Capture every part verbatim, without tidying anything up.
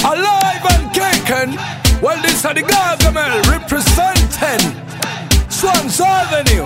alive and kicking. Well, this are the Gargamel representing Swans Avenue.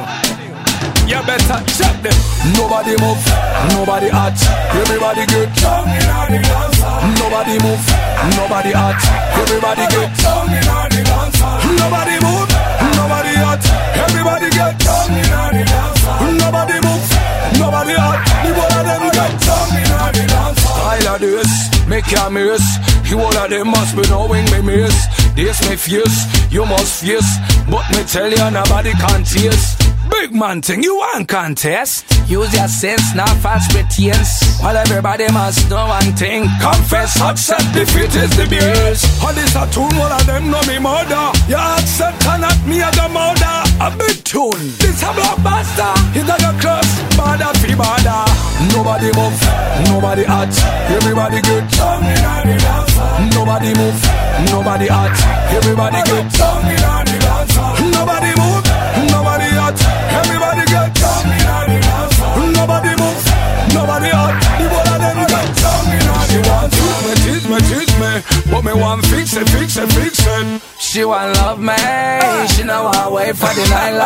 You better check them. Nobody move, nobody hot. Everybody get down in the dance. Nobody move, nobody hot. Everybody get down in the dance. Nobody move, nobody hot. Everybody get down in the dance. Nobody move, nobody hot. The one of them get down in the dance. All of this, make your miss. You all of them must be knowing me miss. This me fierce, you must fierce. But me tell you nobody can taste. Big man thing, you want contest? Use your sense, not false pretense. While everybody must know one thing. Confess, accept, defeat is the base. All this a tune, one of them know me murder. You accept and not me as a murder. A big tune, this a blockbuster. It's like a cross, bada fi bada. Nobody move, nobody hot. Everybody get down in the dance. Nobody move, nobody hot. Everybody get down in the dance. Nobody move, nobody hot. Everybody get down in the dance. Nobody move, nobody hot. The one of them get down in the dance. She want tease me, tease me, but me want fix it, fix it, fix it. She want love me, she know I wait for the night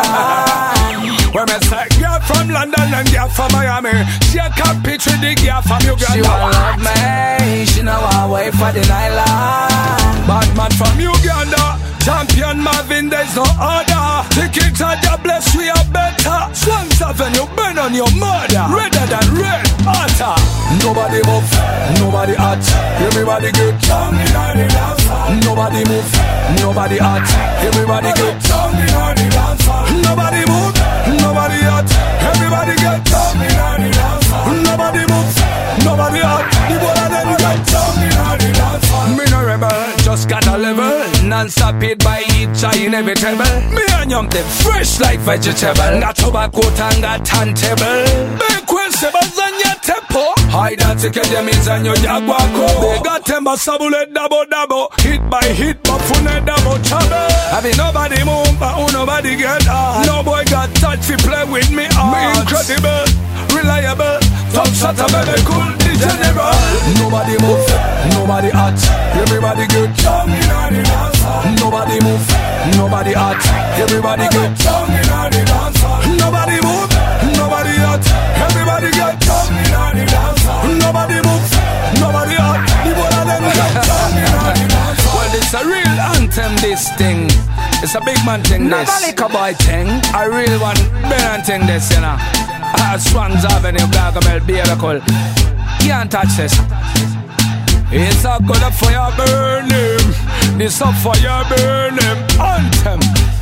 long. When me say girl from London and girl from Miami, she a compete with the girl from Uganda. She want love me, she know I wait for the night long. Bad man from Uganda, champion Marvin, there's no order. The kicks are jobless, we are better. Swans Avenue, burn on your murder. Redder than red, hotter. Nobody move, nobody hot. Everybody get down in the dance. Nobody move, nobody hot. Everybody get down in the dance. Nobody move, nobody hot. Everybody get down in the dance. Nobody move, nobody hot. The one of them get down in the dance. Me no rebel, just got a level. Non-stop paid by each eye inevitable. Me and young them fresh like vegetable. Not tobacco and got turntable. Big questions on your tempo. Hide that ticket them is on your jaguaco. They got them a sabule double double. Hit by hit but fune double trouble. I mean nobody move but who nobody get on. No boy got touch to play with me on. Me incredible, reliable. Top shot a baby cool, the general. Nobody move, nobody hot. Everybody get down in the dance. Nobody move, nobody hot. Everybody get down in the dance. Nobody move, nobody hot. Everybody get down in the dance. Nobody move, nobody hot. The one of them get down in the dance. Well, it's a real anthem, this thing. It's a big man thing, this. Not a liquor boy thing. A real one, better thing, this, you know. Ah, Swans Avenue, Gargamel, Beautiful. Can't touch this. It's a good fire burning. This a fire burning anthem.